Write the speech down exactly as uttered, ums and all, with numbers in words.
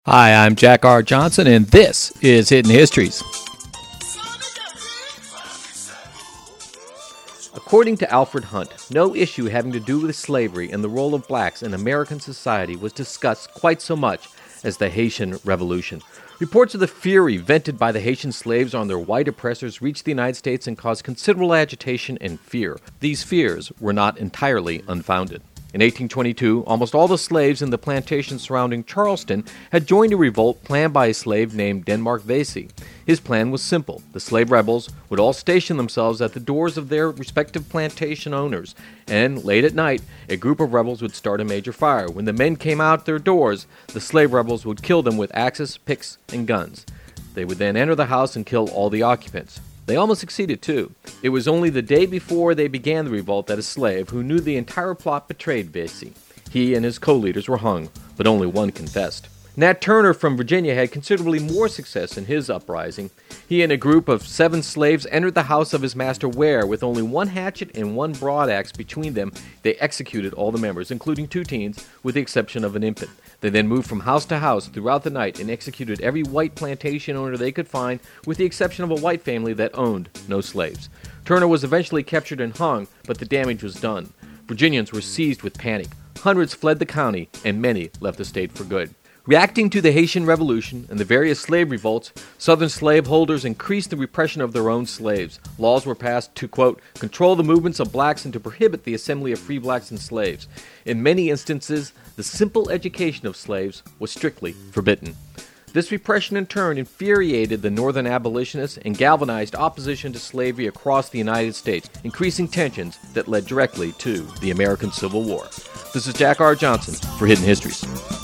Hi, I'm Jack R. Johnson, and this is Hidden Histories. According to Alfred Hunt, no issue having to do with slavery and the role of blacks in American society was discussed quite so much as the Haitian Revolution. Reports of the fury vented by the Haitian slaves on their white oppressors reached the United States and caused considerable agitation and fear. These fears were not entirely unfounded. In eighteen twenty-two, almost all the slaves in the plantations surrounding Charleston had joined a revolt planned by a slave named Denmark Vesey. His plan was simple. The slave rebels would all station themselves at the doors of their respective plantation owners, and late at night, a group of rebels would start a major fire. When the men came out their doors, the slave rebels would kill them with axes, picks, and guns. They would then enter the house and kill all the occupants. They almost succeeded, too. It was only the day before they began the revolt that a slave who knew the entire plot betrayed Vesey. He and his co-leaders were hung, but only one confessed. Nat Turner from Virginia had considerably more success in his uprising. He and a group of seven slaves entered the house of his master Ware. With only one hatchet and one broadaxe between them, they executed all the members, including two teens, with the exception of an infant. They then moved from house to house throughout the night and executed every white plantation owner they could find, with the exception of a white family that owned no slaves. Turner was eventually captured and hung, but the damage was done. Virginians were seized with panic. Hundreds fled the county, and many left the state for good. Reacting to the Haitian Revolution and the various slave revolts, Southern slaveholders increased the repression of their own slaves. Laws were passed to, quote, control the movements of blacks and to prohibit the assembly of free blacks and slaves. In many instances, the simple education of slaves was strictly forbidden. This repression in turn infuriated the northern abolitionists and galvanized opposition to slavery across the United States, increasing tensions that led directly to the American Civil War. This is Jack R. Johnson for Hidden Histories.